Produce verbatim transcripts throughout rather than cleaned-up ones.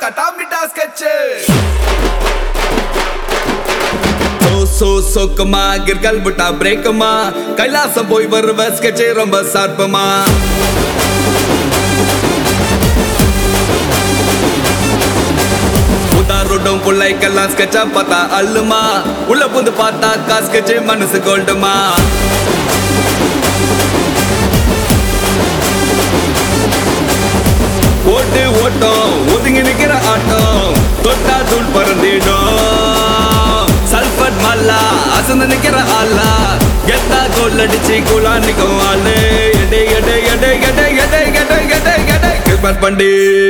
கட்டாமிட்டா sketch so சொக்குமா கிர்கல் புட்டா பிரேக்குமா கைலாசம் போய் வருவ ஸ்கெட்ச் ரொம்ப சார்பமா உதாரோடும் புள்ளைக்கெல்லாம் ஸ்கெட்சா பார்த்தா அல்லுமா உள்ள புந்து பார்த்தா காஸ்கெட்ச் மனசு கோல்டுமா ஓட்டு ஓட்டம் ஒதுங்கி நிக்கிற ஆட்டம் தொட்டா தூள் பறந்திடும் சல்பட் மல்லா அசந்து நிக்கிற ஆளா கெத்தா கோல் அடிச்சு குலா நிக்கும் ஆளு எடை எடை எடை எடை எடை எடை எடை எடை கிரிப்பட் பண்டி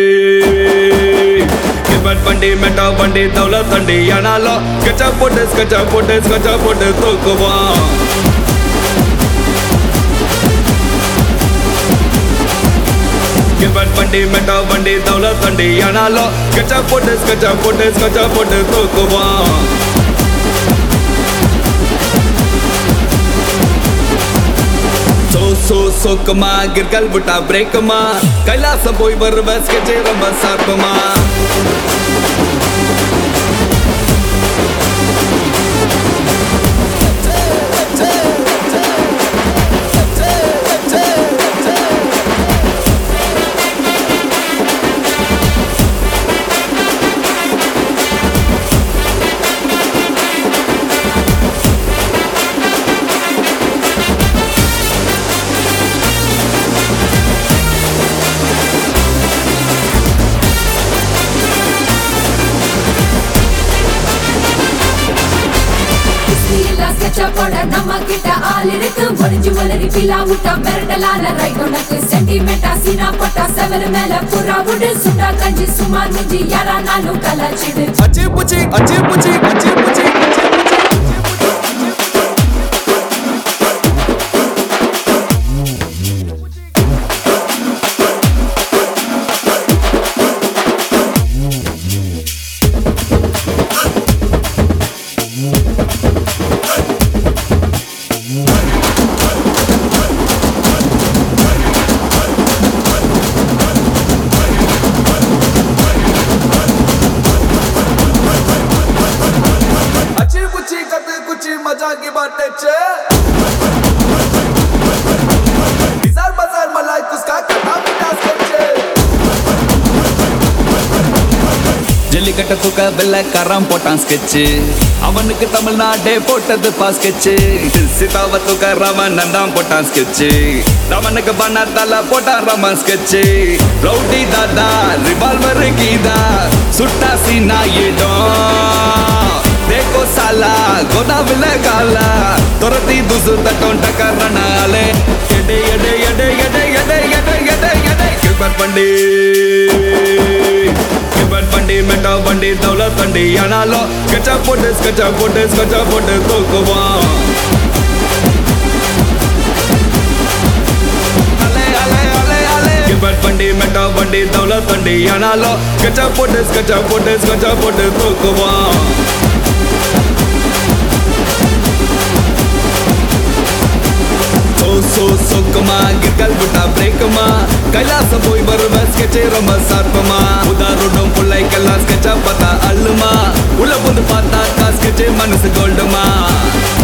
கிரிப்பட் பண்டி மெட்டா பண்டி தௌல தண்டி ஆனாலும் ஸ்கெட்சா போட்டு ஸ்கெட்சா போட்டு ஸ்கெட்சா போட்டு தூக்குவான் கிரிப்பட் பண்டி மெட்டா பண்டி தௌல தண்டி ஆனாலும் ஸ்கெட்சா போட்டு ஸ்கெட்சா போட்டு ஸ்கெட்சா போட்டு தூக்குவான் சோ சொக்குமா கிர்கல் புட்டா பிரேக்குமா கைலாசம் போய் வருவ ஸ்கெட்ச் ரொம்ப சார்பமா போட நம்ம கிட்ட ஆள் இருக்கு ஒளிஞ்சு ஒளரி பிலா விட்டா மிரட்டலான ரைட் உனக்கு சென்டிமெண்டா சீனா போட்டா செவரு மேல புறா விடு சுண்டா கஞ்சி சுமார் மிஞ்சி யாரானாலும் கலாச்சிடு அச்சி புச்சி அச்சி புச்சி அச்சி புச்சி मजा की बातें चे बिजार बाजार मलाई कुसका कटामिटा स्केच ஜல்லிக்கட்ட தூக்க வெள்ள கரம் போட்டான் ஸ்கெட்ச் அவனுக்கு தமிழ்நாடே போட்டது பா ஸ்கெட்ச் சீதாவ தூக்க ராமன் நந்தான் போட்டான் ஸ்கெட்ச் ராமனுக்கு பண்ணாத்தால போட்டான் ராமன் ஸ்கெட்ச் ரவுடி தாதா ரிவால்வர் கீதா சுட்டா சீனா இடம் देखो साला गोदा विले काला तोरती दूसर तटों टकरना आले यडे यडे यडे यडे यडे यडे यडे यडे किरपट पंडी किरपट पंडी मेटा पंडी दौलत पंडी आनालो स्केचा पोटे स्केचा पोटे स्केचा पोटे तोकुवा आले आले आले आले किरपट पंडी मेटा पंडी दौलत पंडी आनालो स्केचा पोटे स्केचा पोटे स्केचा पोटे तोकुवा சோ சொக்குமா கிர்கல் புட்டா பிரேக்குமா கைலாசம் போய் வருவ ஸ்கெட்ச் ரொம்ப சார்பமா உதாரோடும் புள்ளைக்கெல்லாம் ஸ்கெட்சா பார்த்தா அல்லுமா உள்ள புந்து பார்த்தா ஸ்கெட்ச் மனசு கோல்டுமா